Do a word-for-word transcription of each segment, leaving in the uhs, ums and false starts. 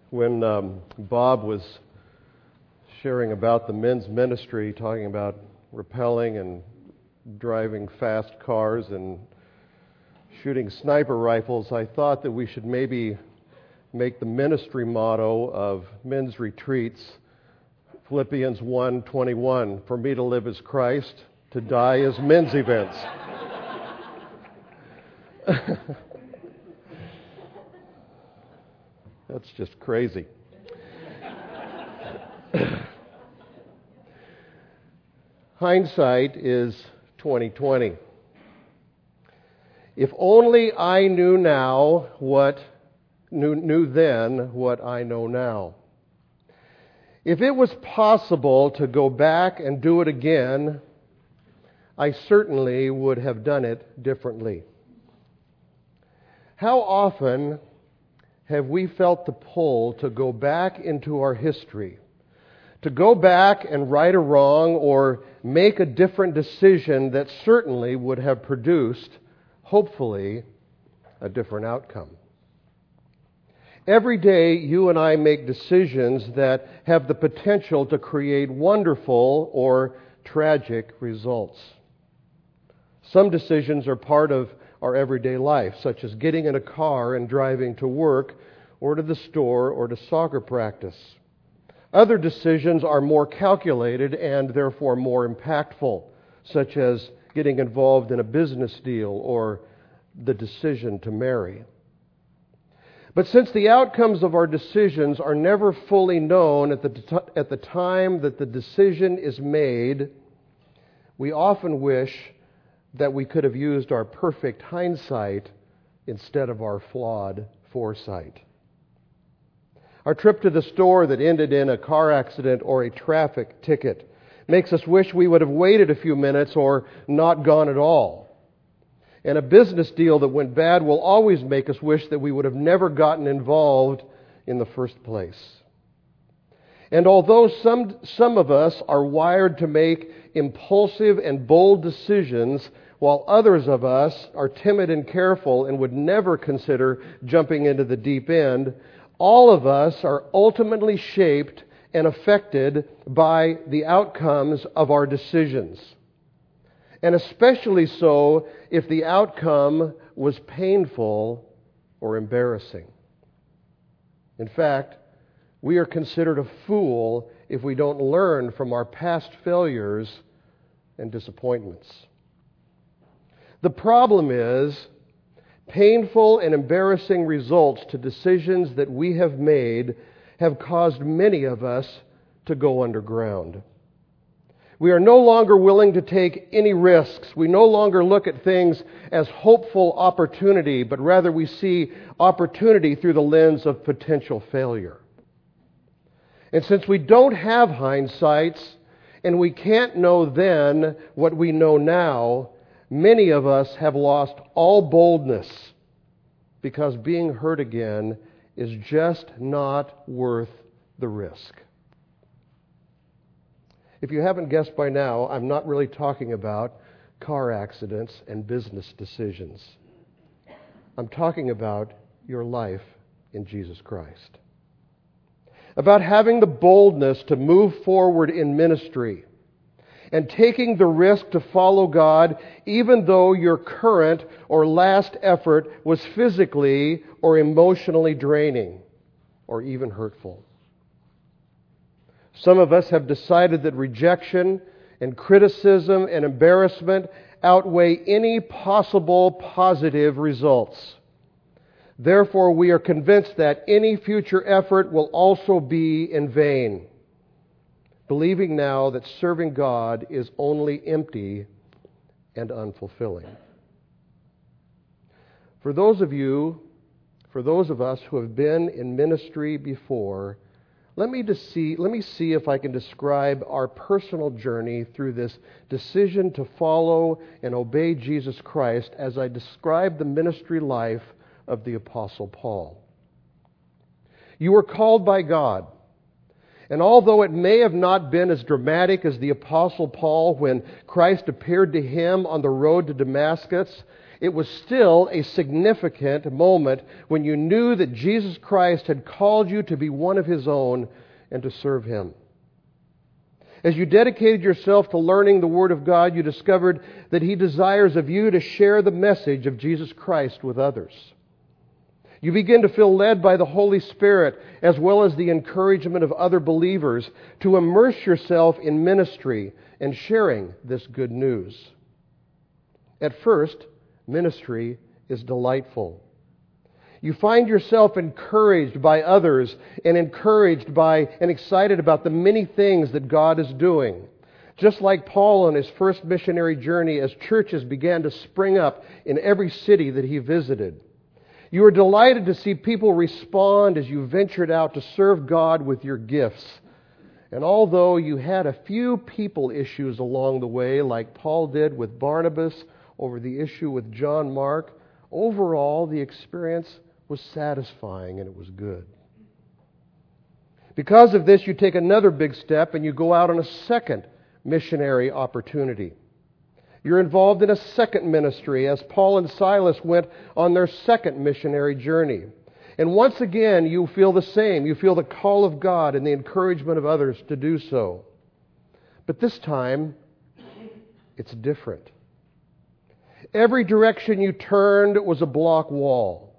when um, Bob was sharing about the men's ministry, talking about rappelling and driving fast cars and shooting sniper rifles, I thought that we should maybe make the ministry motto of men's retreats Philippians one twenty-one, for me to live as Christ, to die as men's events. That's just crazy. Hindsight is twenty twenty. If only I knew now what knew, knew then what I know now. If it was possible to go back and do it again, I certainly would have done it differently. How often have we felt the pull to go back into our history, to go back and right a wrong or make a different decision that certainly would have produced, hopefully, a different outcome? Every day you and I make decisions that have the potential to create wonderful or tragic results. Some decisions are part of our everyday life, such as getting in a car and driving to work or to the store or to soccer practice. Other decisions are more calculated and therefore more impactful, such as getting involved in a business deal or the decision to marry. But since the outcomes of our decisions are never fully known at the, t- at the time that the decision is made, we often wish that we could have used our perfect hindsight instead of our flawed foresight. Our trip to the store that ended in a car accident or a traffic ticket makes us wish we would have waited a few minutes or not gone at all. And a business deal that went bad will always make us wish that we would have never gotten involved in the first place. And although some, some of us are wired to make impulsive and bold decisions, while others of us are timid and careful and would never consider jumping into the deep end, all of us are ultimately shaped and affected by the outcomes of our decisions. And especially so if the outcome was painful or embarrassing. In fact, we are considered a fool if we don't learn from our past failures and disappointments. The problem is, painful and embarrassing results to decisions that we have made have caused many of us to go underground. We are no longer willing to take any risks. We no longer look at things as hopeful opportunity, but rather we see opportunity through the lens of potential failure. And since we don't have hindsights, and we can't know then what we know now, many of us have lost all boldness because being hurt again is just not worth the risk. If you haven't guessed by now, I'm not really talking about car accidents and business decisions. I'm talking about your life in Jesus Christ. About having the boldness to move forward in ministry and taking the risk to follow God even though your current or last effort was physically or emotionally draining or even hurtful. Some of us have decided that rejection and criticism and embarrassment outweigh any possible positive results. Therefore, we are convinced that any future effort will also be in vain, believing now that serving God is only empty and unfulfilling. For those of you, for those of us who have been in ministry before, let me just see, let me see if I can describe our personal journey through this decision to follow and obey Jesus Christ as I describe the ministry life of the Apostle Paul. You were called by God. And although it may have not been as dramatic as the Apostle Paul when Christ appeared to him on the road to Damascus, it was still a significant moment when you knew that Jesus Christ had called you to be one of His own and to serve Him. As you dedicated yourself to learning the Word of God, you discovered that He desires of you to share the message of Jesus Christ with others. You begin to feel led by the Holy Spirit, as well as the encouragement of other believers, to immerse yourself in ministry and sharing this good news. At first, ministry is delightful. You find yourself encouraged by others and encouraged by and excited about the many things that God is doing. Just like Paul on his first missionary journey, as churches began to spring up in every city that he visited. You were delighted to see people respond as you ventured out to serve God with your gifts. And although you had a few people issues along the way, like Paul did with Barnabas over the issue with John Mark, overall the experience was satisfying and it was good. Because of this, you take another big step and you go out on a second missionary opportunity. You're involved in a second ministry as Paul and Silas went on their second missionary journey. And once again, you feel the same. You feel the call of God and the encouragement of others to do so. But this time, it's different. Every direction you turned was a block wall.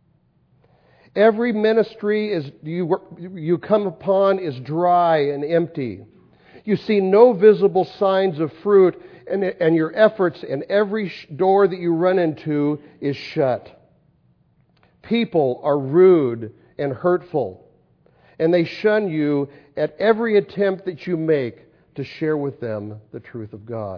Every ministry is you, you come upon is dry and empty. You see no visible signs of fruit, and, and your efforts and every door that you run into is shut. People are rude and hurtful, and they shun you at every attempt that you make to share with them the truth of God.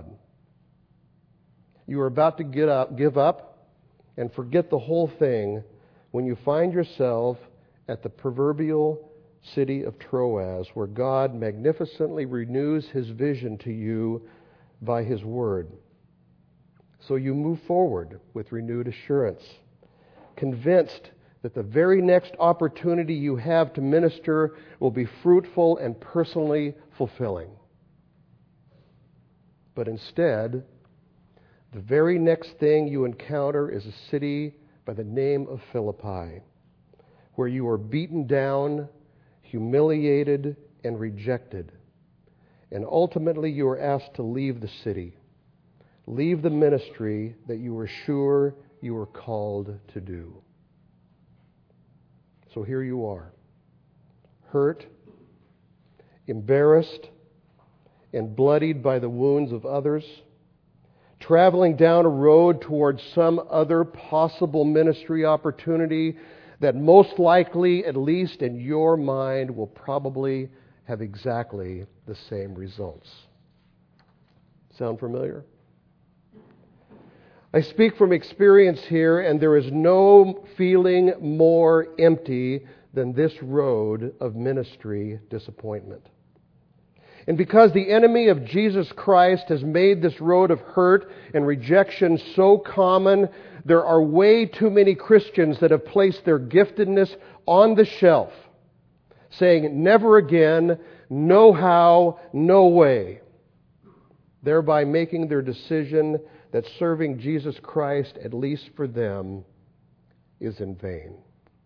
You are about to get up, give up and forget the whole thing when you find yourself at the proverbial city of Troas, where God magnificently renews His vision to you by His Word. So you move forward with renewed assurance, convinced that the very next opportunity you have to minister will be fruitful and personally fulfilling. But instead, the very next thing you encounter is a city by the name of Philippi, where you are beaten down, humiliated, and rejected. And ultimately you are asked to leave the city, leave the ministry that you were sure you were called to do. So here you are, hurt, embarrassed, and bloodied by the wounds of others, traveling down a road towards some other possible ministry opportunity that most likely, at least in your mind, will probably have exactly the same results. Sound familiar? I speak from experience here, and there is no feeling more empty than this road of ministry disappointment. And because the enemy of Jesus Christ has made this road of hurt and rejection so common, there are way too many Christians that have placed their giftedness on the shelf, saying, never again, no how, no way, thereby making their decision that serving Jesus Christ, at least for them, is in vain.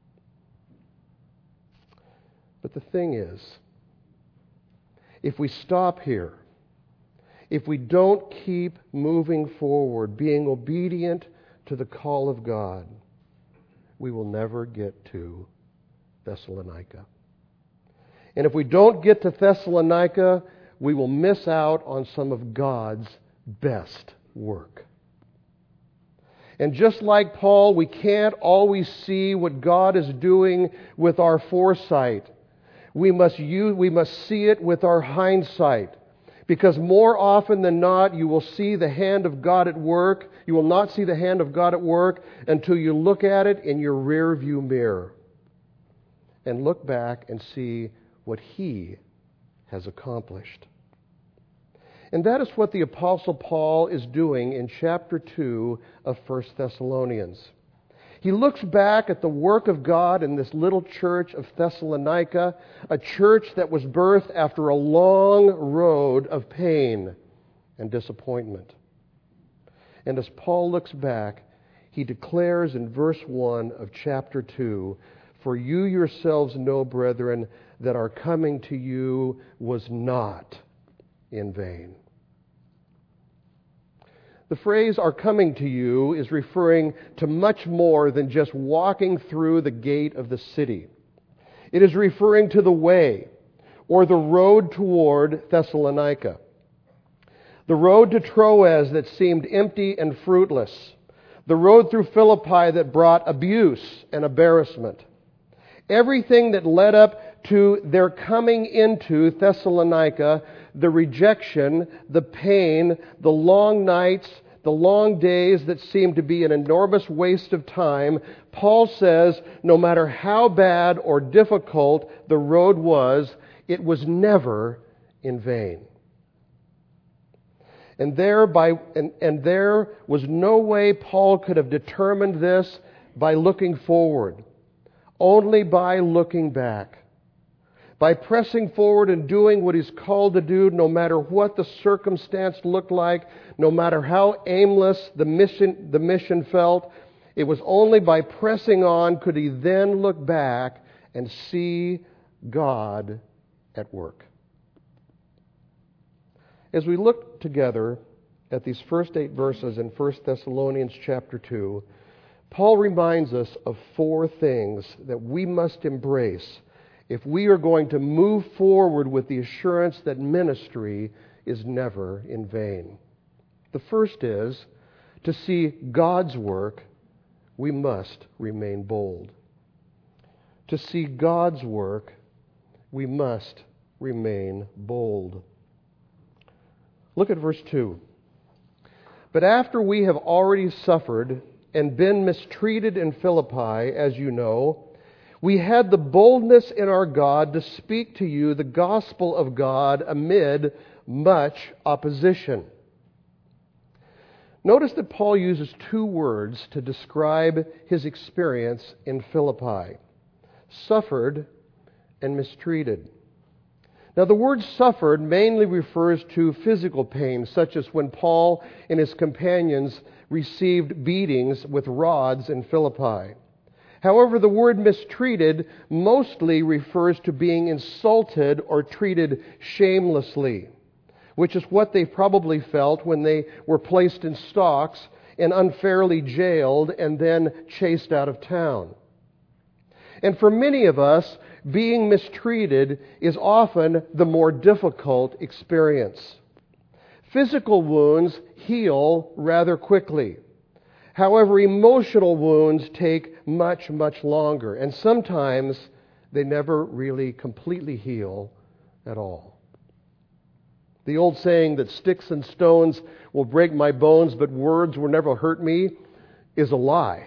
But the thing is, if we stop here, if we don't keep moving forward, being obedient to the call of God, we will never get to Thessalonica. And if we don't get to Thessalonica, we will miss out on some of God's best work. And just like Paul, we can't always see what God is doing with our foresight. We must use, we must see it with our hindsight. Because more often than not, you will see the hand of God at work. You will not see the hand of God at work until you look at it in your rear view mirror and look back and see what He has accomplished. And that is what the Apostle Paul is doing in chapter two of First Thessalonians. He looks back at the work of God in this little church of Thessalonica, a church that was birthed after a long road of pain and disappointment. And as Paul looks back, he declares in verse one of chapter two, "For you yourselves know, brethren, that our coming to you was not in vain." The phrase, "our coming to you," is referring to much more than just walking through the gate of the city. It is referring to the way, or the road toward Thessalonica. The road to Troas that seemed empty and fruitless. The road through Philippi that brought abuse and embarrassment. Everything that led up to their coming into Thessalonica, the rejection, the pain, the long nights, the long days that seemed to be an enormous waste of time, Paul says no matter how bad or difficult the road was, it was never in vain. And there, by, and, and there was no way Paul could have determined this by looking forward, only by looking back. By pressing forward and doing what he's called to do, no matter what the circumstance looked like, no matter how aimless the mission, the mission felt, it was only by pressing on could he then look back and see God at work. As we look together at these first eight verses in First Thessalonians chapter two, Paul reminds us of four things that we must embrace if we are going to move forward with the assurance that ministry is never in vain. The first is, to see God's work, we must remain bold. To see God's work, we must remain bold. Look at verse two. "But after we have already suffered and been mistreated in Philippi, as you know, we had the boldness in our God to speak to you the gospel of God amid much opposition." Notice that Paul uses two words to describe his experience in Philippi: suffered and mistreated. Now, the word suffered mainly refers to physical pain, such as when Paul and his companions received beatings with rods in Philippi. However, the word mistreated mostly refers to being insulted or treated shamelessly, which is what they probably felt when they were placed in stocks and unfairly jailed and then chased out of town. And for many of us, being mistreated is often the more difficult experience. Physical wounds heal rather quickly. However, emotional wounds take much, much longer, and sometimes they never really completely heal at all. The old saying that sticks and stones will break my bones, but words will never hurt me is a lie.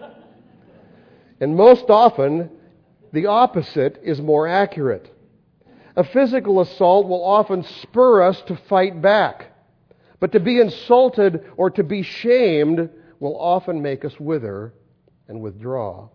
And most often, the opposite is more accurate. A physical assault will often spur us to fight back, but to be insulted or to be shamed will often make us wither and withdraw.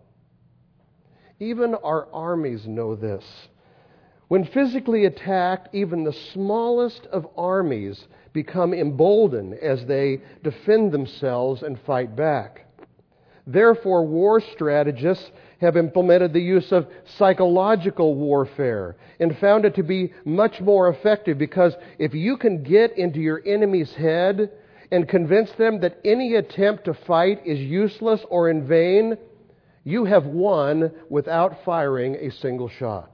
Even our armies know this. When physically attacked, even the smallest of armies become emboldened as they defend themselves and fight back. Therefore, war strategists have implemented the use of psychological warfare and found it to be much more effective, because if you can get into your enemy's head and convince them that any attempt to fight is useless or in vain, you have won without firing a single shot.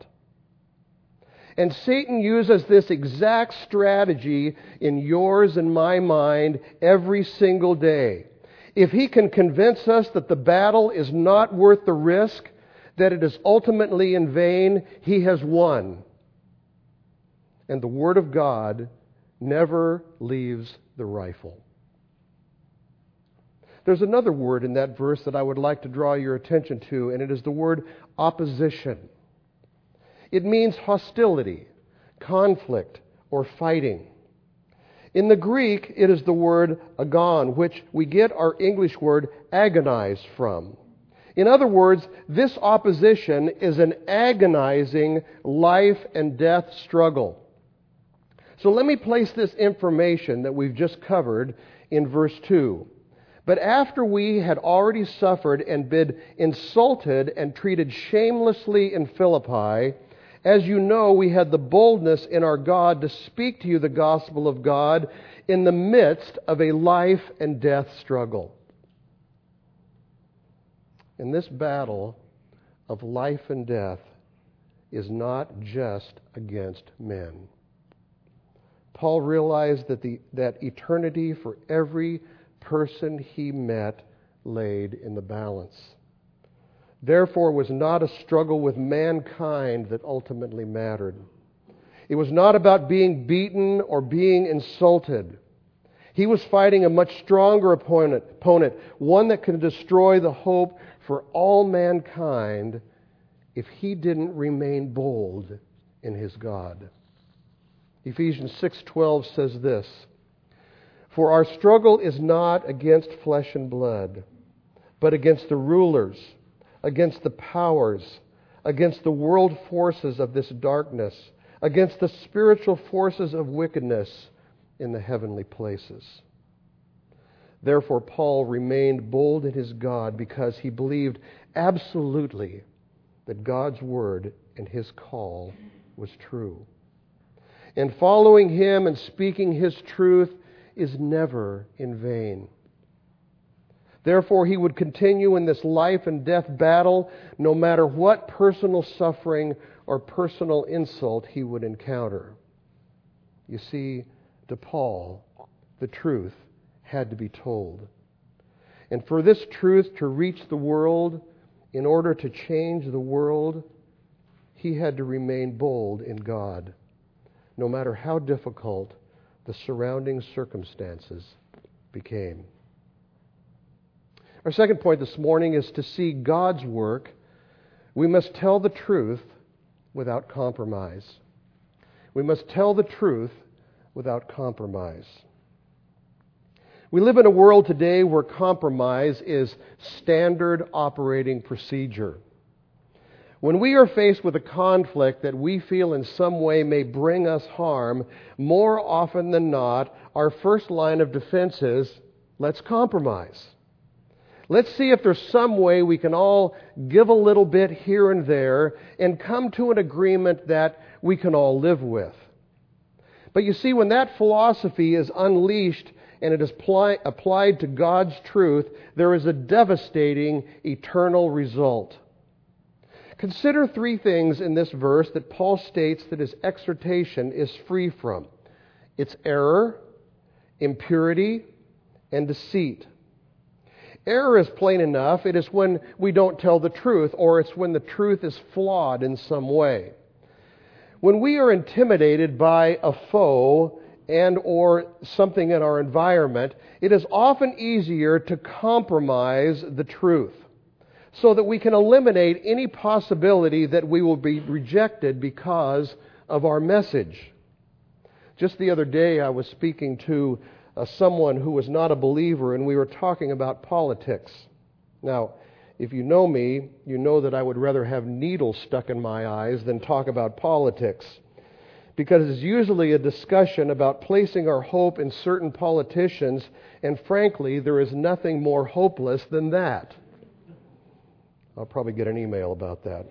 And Satan uses this exact strategy in yours and my mind every single day. If he can convince us that the battle is not worth the risk, that it is ultimately in vain, he has won. And the Word of God never leaves the rifle. There's another word in that verse that I would like to draw your attention to, and it is the word opposition. It means hostility, conflict, or fighting. In the Greek, it is the word agon, which we get our English word agonize from. In other words, this opposition is an agonizing life and death struggle. So let me place this information that we've just covered in verse two. But after we had already suffered and been insulted and treated shamelessly in Philippi, as you know, we had the boldness in our God to speak to you the gospel of God in the midst of a life and death struggle. And this battle of life and death is not just against men. Paul realized that the that eternity for every person he met laid in the balance. Therefore, it was not a struggle with mankind that ultimately mattered. It was not about being beaten or being insulted. He was fighting a much stronger opponent, opponent, one that can destroy the hope for all mankind if he didn't remain bold in his God. Ephesians six twelve says this, "For our struggle is not against flesh and blood, but against the rulers, against the powers, against the world forces of this darkness, against the spiritual forces of wickedness in the heavenly places." Therefore, Paul remained bold in his God because he believed absolutely that God's word and his call was true. And following him and speaking his truth is never in vain. Therefore, he would continue in this life and death battle no matter what personal suffering or personal insult he would encounter. You see, to Paul, the truth had to be told. And for this truth to reach the world, in order to change the world, he had to remain bold in God, no matter how difficult the surrounding circumstances became. Our second point this morning is to see God's work. We must tell the truth without compromise. We must tell the truth without compromise. We live in a world today where compromise is standard operating procedure. When we are faced with a conflict that we feel in some way may bring us harm, more often than not, our first line of defense is, let's compromise. Let's see if there's some way we can all give a little bit here and there and come to an agreement that we can all live with. But you see, when that philosophy is unleashed and it is pli- applied to God's truth, there is a devastating eternal result. Consider three things in this verse that Paul states that his exhortation is free from. It's error, impurity, and deceit. Error is plain enough. It is when we don't tell the truth, or it's when the truth is flawed in some way. When we are intimidated by a foe and or something in our environment, it is often easier to compromise the truth, so that we can eliminate any possibility that we will be rejected because of our message. Just the other day, I was speaking to uh, someone who was not a believer, and we were talking about politics. Now, if you know me, you know that I would rather have needles stuck in my eyes than talk about politics, because it's usually a discussion about placing our hope in certain politicians, and frankly, there is nothing more hopeless than that. I'll probably get an email about that.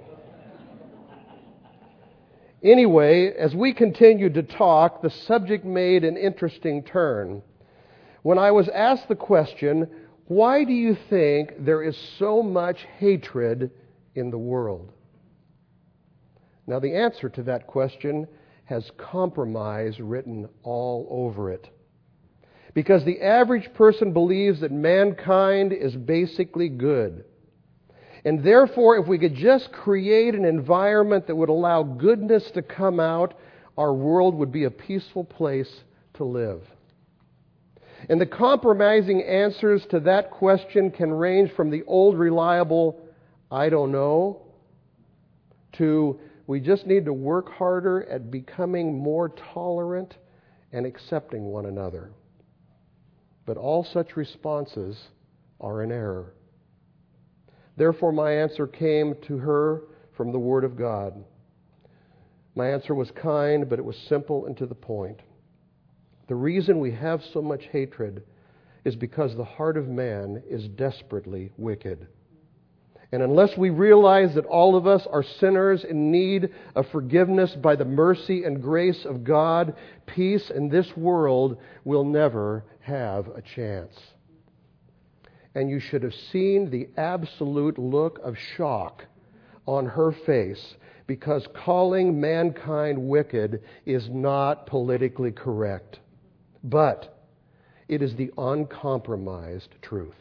Anyway, as we continued to talk, the subject made an interesting turn. When I was asked the question, why do you think there is so much hatred in the world? Now, the answer to that question has compromise written all over it. Because the average person believes that mankind is basically good. And therefore, if we could just create an environment that would allow goodness to come out, our world would be a peaceful place to live. And the compromising answers to that question can range from the old reliable, I don't know, to we just need to work harder at becoming more tolerant and accepting one another. But all such responses are in error. Therefore, my answer came to her from the Word of God. My answer was kind, but it was simple and to the point. The reason we have so much hatred is because the heart of man is desperately wicked. And unless we realize that all of us are sinners in need of forgiveness by the mercy and grace of God, peace in this world will never have a chance. And you should have seen the absolute look of shock on her face, because calling mankind wicked is not politically correct, but it is the uncompromised truth.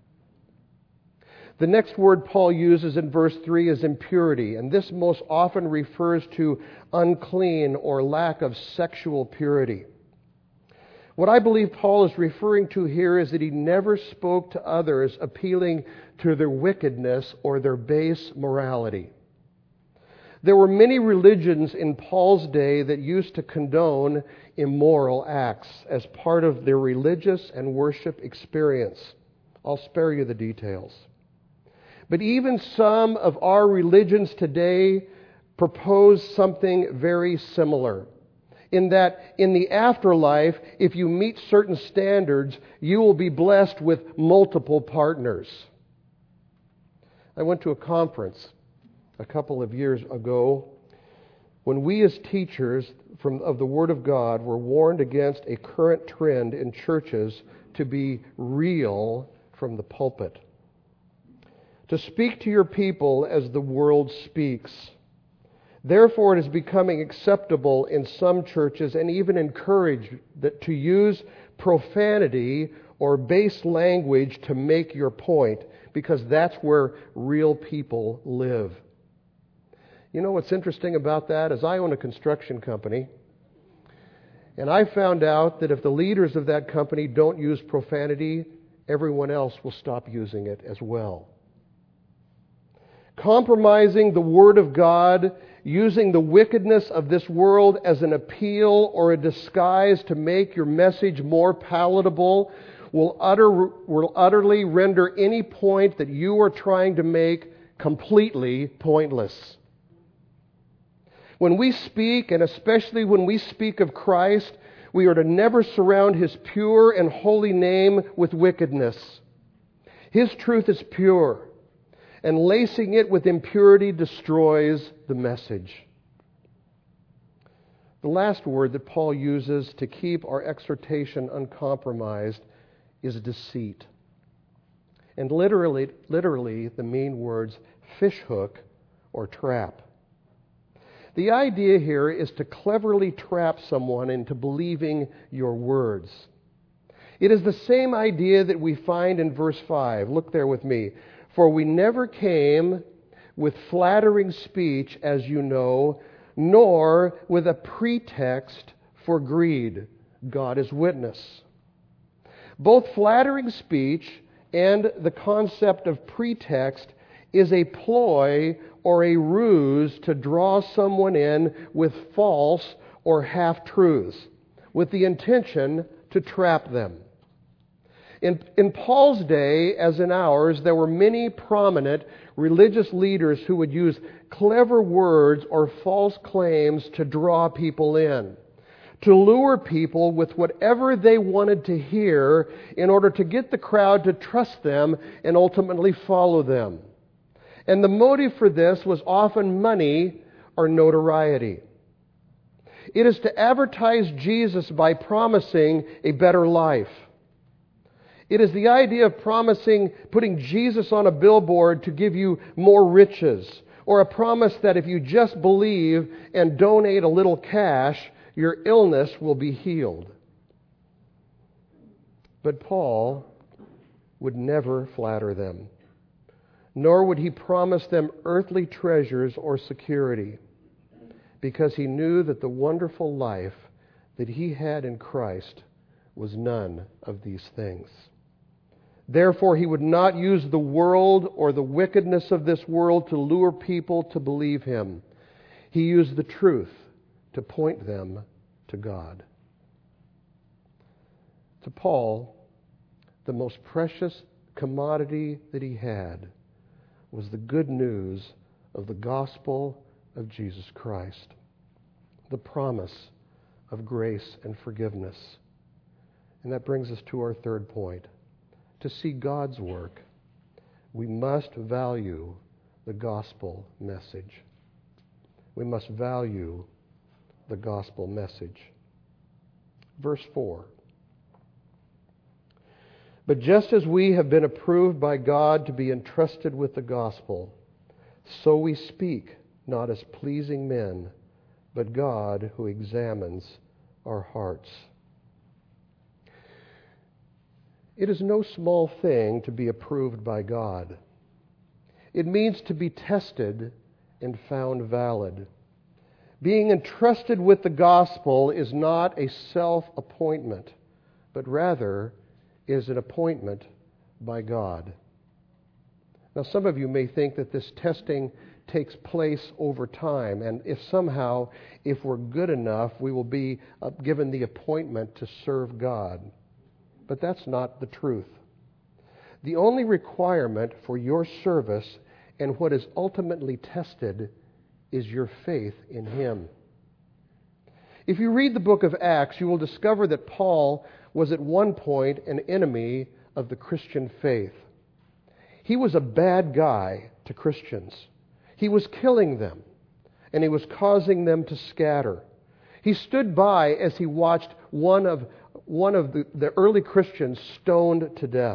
The next word Paul uses in verse three is impurity, and this most often refers to unclean or lack of sexual purity. What I believe Paul is referring to here is that he never spoke to others appealing to their wickedness or their base morality. There were many religions in Paul's day that used to condone immoral acts as part of their religious and worship experience. I'll spare you the details. But even some of our religions today propose something very similar, in that in the afterlife, if you meet certain standards, you will be blessed with multiple partners. I went to a conference a couple of years ago when we as teachers from, of the Word of God were warned against a current trend in churches to be real from the pulpit. To speak to your people as the world speaks. Therefore, it is becoming acceptable in some churches and even encouraged that to use profanity or base language to make your point, because that's where real people live. You know what's interesting about that is I own a construction company, and I found out that if the leaders of that company don't use profanity, everyone else will stop using it as well. Compromising the Word of God, using the wickedness of this world as an appeal or a disguise to make your message more palatable, will, utter, will utterly render any point that you are trying to make completely pointless. When we speak, and especially when we speak of Christ, we are to never surround His pure and holy name with wickedness. His truth is pure, and lacing it with impurity destroys the message. The last word that Paul uses to keep our exhortation uncompromised is deceit. And literally, literally the mean words fishhook or trap. The idea here is to cleverly trap someone into believing your words. It is the same idea that we find in verse five. Look there with me. For we never came with flattering speech, as you know, nor with a pretext for greed. God is witness. Both flattering speech and the concept of pretext is a ploy or a ruse to draw someone in with false or half-truths, with the intention to trap them. In, in Paul's day, as in ours, there were many prominent religious leaders who would use clever words or false claims to draw people in, to lure people with whatever they wanted to hear in order to get the crowd to trust them and ultimately follow them. And the motive for this was often money or notoriety. It is to advertise Jesus by promising a better life. It is the idea of promising, putting Jesus on a billboard to give you more riches, or a promise that if you just believe and donate a little cash, your illness will be healed. But Paul would never flatter them, nor would he promise them earthly treasures or security, because he knew that the wonderful life that he had in Christ was none of these things. Therefore, he would not use the world or the wickedness of this world to lure people to believe him. He used the truth to point them to God. To Paul, the most precious commodity that he had was the good news of the gospel of Jesus Christ, the promise of grace and forgiveness. And that brings us to our third point. To see God's work, we must value the gospel message. We must value the gospel message. Verse four. But just as we have been approved by God to be entrusted with the gospel, so we speak, not as pleasing men, but God who examines our hearts. It is no small thing to be approved by God. It means to be tested and found valid. Being entrusted with the gospel is not a self-appointment, but rather is an appointment by God. Now, some of you may think that this testing takes place over time, and if somehow, if we're good enough, we will be given the appointment to serve God. But that's not the truth. The only requirement for your service and what is ultimately tested is your faith in Him. If you read the book of Acts, you will discover that Paul was at one point an enemy of the Christian faith. He was a bad guy to Christians. He was killing them, and he was causing them to scatter. He stood by as he watched one of one of the, the early Christians stoned to death.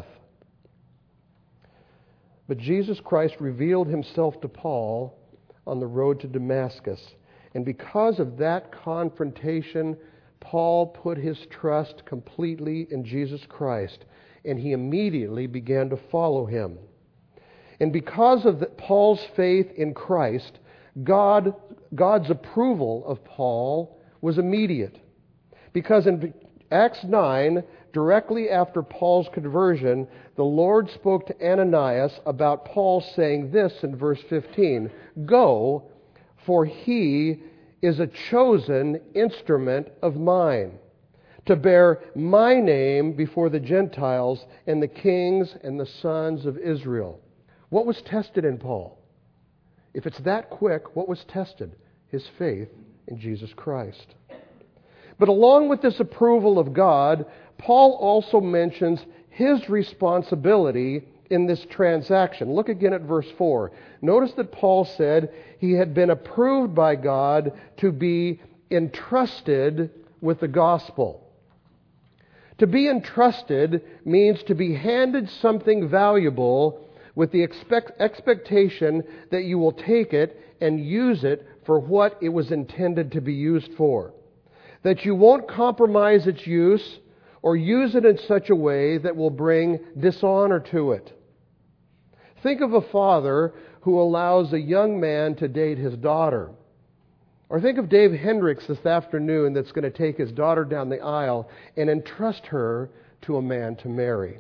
But Jesus Christ revealed Himself to Paul on the road to Damascus. And because of that confrontation, Paul put his trust completely in Jesus Christ, and he immediately began to follow Him. And because of the, Paul's faith in Christ, God, God's approval of Paul was immediate. Because in Acts nine, directly after Paul's conversion, the Lord spoke to Ananias about Paul, saying this in verse fifteen, "Go, for he is a chosen instrument of mine, to bear my name before the Gentiles and the kings and the sons of Israel." What was tested in Paul? If it's that quick, what was tested? His faith in Jesus Christ. But along with this approval of God, Paul also mentions his responsibility in this transaction. Look again at verse four. Notice that Paul said he had been approved by God to be entrusted with the gospel. To be entrusted means to be handed something valuable with the expect, expectation that you will take it and use it for what it was intended to be used for. That you won't compromise its use or use it in such a way that will bring dishonor to it. Think of a father who allows a young man to date his daughter. Or think of Dave Hendricks this afternoon that's going to take his daughter down the aisle and entrust her to a man to marry.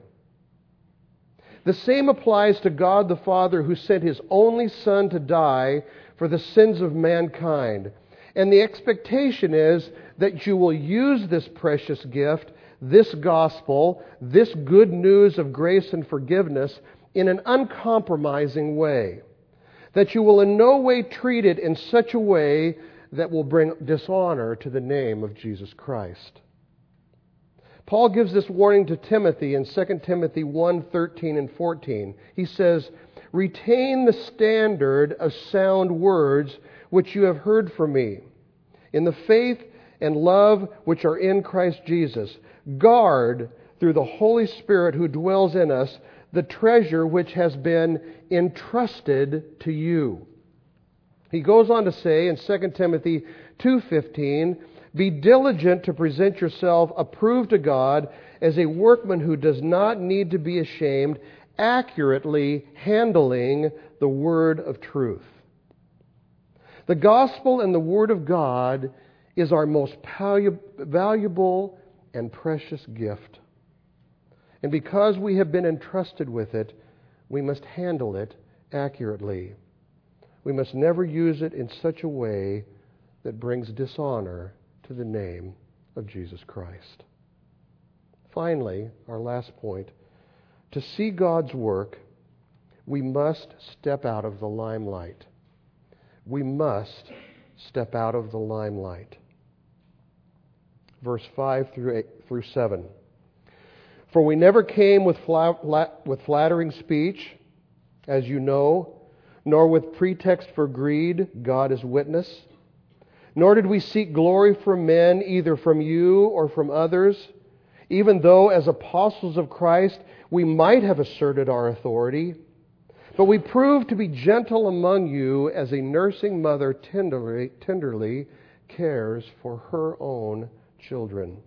The same applies to God the Father, who sent His only Son to die for the sins of mankind. And the expectation is that you will use this precious gift, this gospel, this good news of grace and forgiveness in an uncompromising way. That you will in no way treat it in such a way that will bring dishonor to the name of Jesus Christ. Paul gives this warning to Timothy in Second Timothy one, thirteen and fourteen. He says, "Retain the standard of sound words which you have heard from me, in the faith and love which are in Christ Jesus. Guard, through the Holy Spirit who dwells in us, the treasure which has been entrusted to you." He goes on to say in Second Timothy two fifteen, "Be diligent to present yourself approved to God as a workman who does not need to be ashamed, accurately handling the word of truth." The gospel and the word of God is our most valuable and precious gift. And because we have been entrusted with it, we must handle it accurately. We must never use it in such a way that brings dishonor to the name of Jesus Christ. Finally, our last point, to see God's work, we must step out of the limelight. We must step out of the limelight. Verse five through eight, through seven. For we never came with, fla- fla- with flattering speech, as you know, nor with pretext for greed, God is witness. Nor did we seek glory from men, either from you or from others, even though as apostles of Christ we might have asserted our authority. But we proved to be gentle among you as a nursing mother tenderly, tenderly cares for her own children.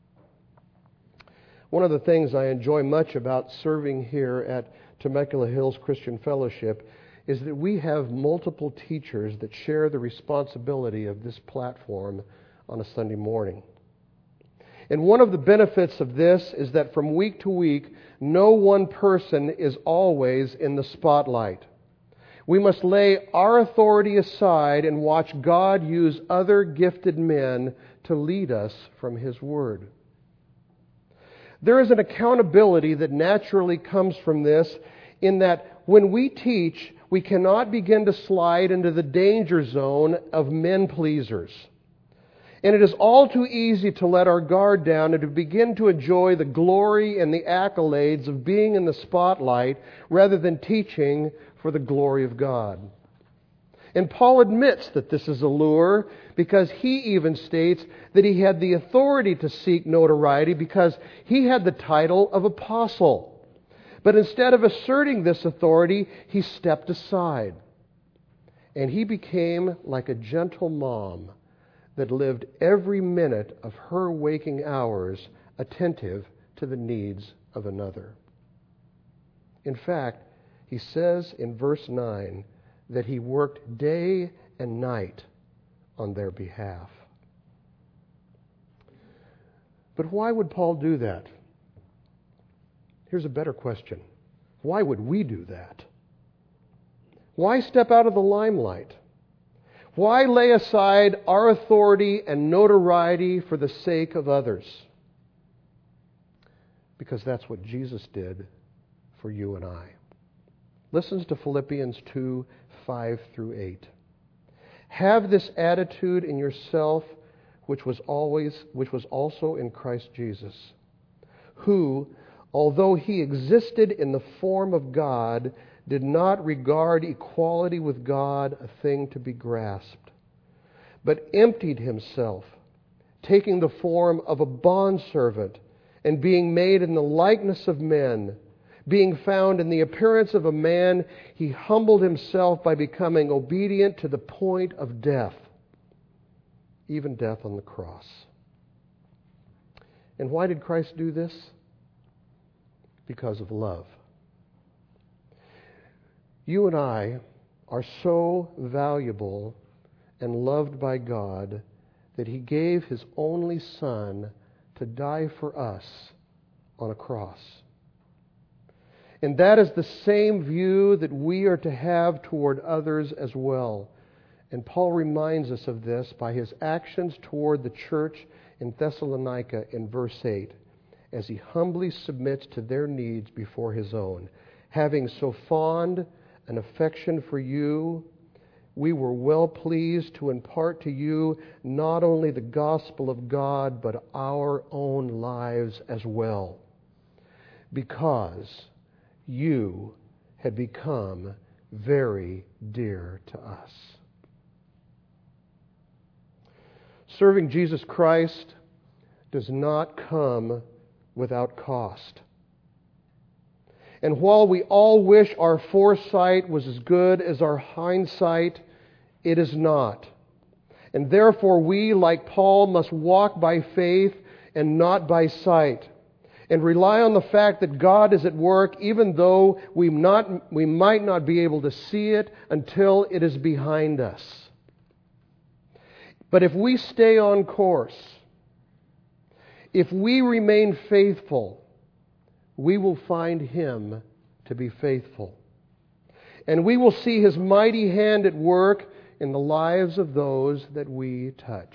One of the things I enjoy much about serving here at Temecula Hills Christian Fellowship is that we have multiple teachers that share the responsibility of this platform on a Sunday morning. And one of the benefits of this is that from week to week, no one person is always in the spotlight. We must lay our authority aside and watch God use other gifted men to lead us from His Word. There is an accountability that naturally comes from this, in that when we teach, we cannot begin to slide into the danger zone of men pleasers. And it is all too easy to let our guard down and to begin to enjoy the glory and the accolades of being in the spotlight rather than teaching for the glory of God. And Paul admits that this is a lure, because he even states that he had the authority to seek notoriety because he had the title of apostle. But instead of asserting this authority, he stepped aside. And he became like a gentle mom that lived every minute of her waking hours attentive to the needs of another. In fact, he says in verse nine that he worked day and night on their behalf. But why would Paul do that? Here's a better question. Why would we do that? Why step out of the limelight? Why lay aside our authority and notoriety for the sake of others? Because that's what Jesus did for you and I. Listen to Philippians two, five through eight. Have this attitude in yourself, which was always, which was also in Christ Jesus, who, although he existed in the form of God, did not regard equality with God a thing to be grasped, but emptied himself, taking the form of a bondservant, and being made in the likeness of men. Being found in the appearance of a man, he humbled himself by becoming obedient to the point of death, even death on the cross. And why did Christ do this? Because of love. You and I are so valuable and loved by God that He gave His only Son to die for us on a cross. And that is the same view that we are to have toward others as well. And Paul reminds us of this by his actions toward the church in Thessalonica in verse eight, as he humbly submits to their needs before his own. Having so fond an affection for you, we were well pleased to impart to you not only the gospel of God, but our own lives as well, because you had become very dear to us. Serving Jesus Christ does not come without cost. And while we all wish our foresight was as good as our hindsight, it is not. And therefore we, like Paul, must walk by faith and not by sight, and rely on the fact that God is at work, even though we not we might not be able to see it until it is behind us. But if we stay on course, if we remain faithful, we will find Him to be faithful. And we will see His mighty hand at work in the lives of those that we touch.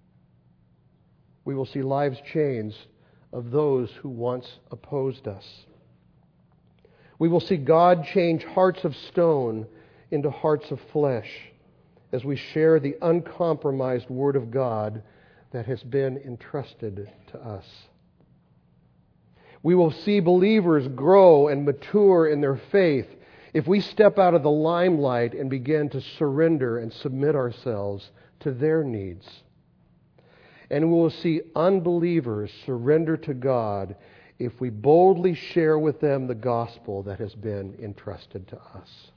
We will see lives changed of those who once opposed us. We will see God change hearts of stone into hearts of flesh as we share the uncompromised Word of God that has been entrusted to us. We will see believers grow and mature in their faith if we step out of the limelight and begin to surrender and submit ourselves to their needs. And we will see unbelievers surrender to God if we boldly share with them the gospel that has been entrusted to us.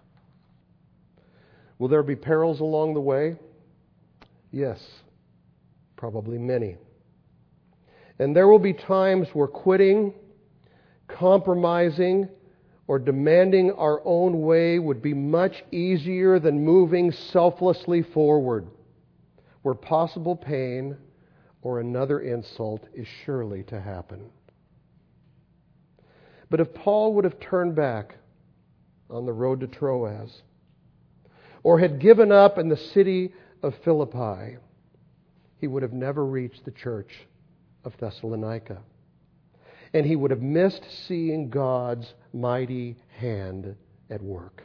Will there be perils along the way? Yes, probably many. And there will be times where quitting, compromising, or demanding our own way would be much easier than moving selflessly forward, where possible pain or another insult is surely to happen. But if Paul would have turned back on the road to Troas, or had given up in the city of Philippi, he would have never reached the church of Thessalonica. And he would have missed seeing God's mighty hand at work.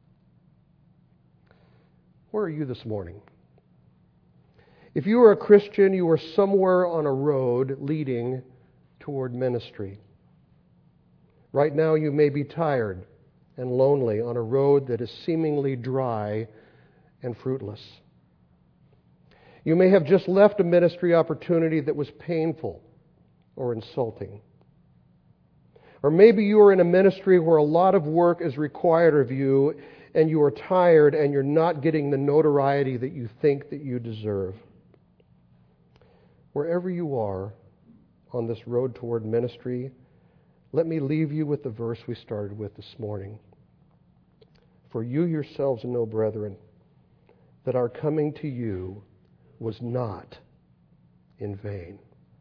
Where are you this morning? If you are a Christian, you are somewhere on a road leading toward ministry. Right now you may be tired and lonely on a road that is seemingly dry and fruitless. You may have just left a ministry opportunity that was painful or insulting. Or maybe you are in a ministry where a lot of work is required of you and you are tired and you're not getting the notoriety that you think that you deserve. Wherever you are on this road toward ministry, let me leave you with the verse we started with this morning. For you yourselves know, brethren, that our coming to you was not in vain.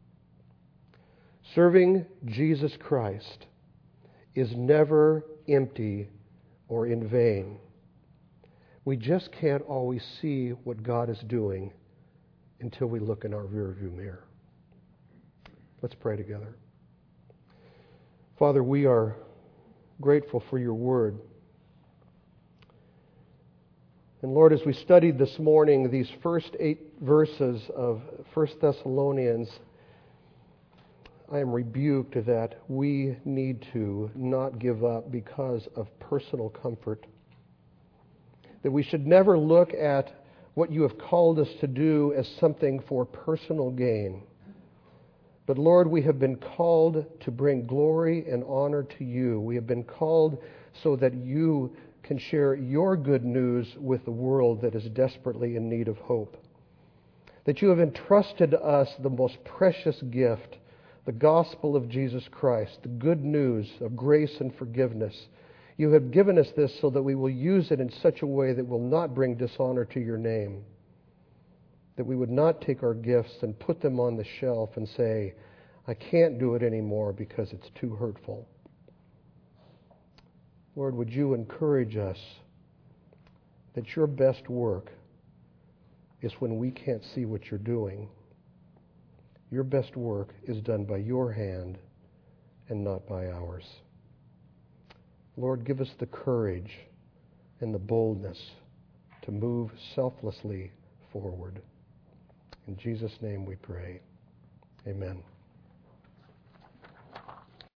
Serving Jesus Christ is never empty or in vain. We just can't always see what God is doing until we look in our rearview mirror. Let's pray together. Father, we are grateful for your word. And Lord, as we studied this morning these first eight verses of First Thessalonians, I am rebuked that we need to not give up because of personal comfort. That we should never look at what you have called us to do as something for personal gain. But Lord, we have been called to bring glory and honor to you. We have been called so that you can share your good news with the world that is desperately in need of hope. That you have entrusted to us the most precious gift, the gospel of Jesus Christ, the good news of grace and forgiveness. You have given us this so that we will use it in such a way that will not bring dishonor to your name. That we would not take our gifts and put them on the shelf and say, I can't do it anymore because it's too hurtful. Lord, would you encourage us that your best work is when we can't see what you're doing. Your best work is done by your hand and not by ours. Lord, give us the courage and the boldness to move selflessly forward. In Jesus' name we pray. Amen.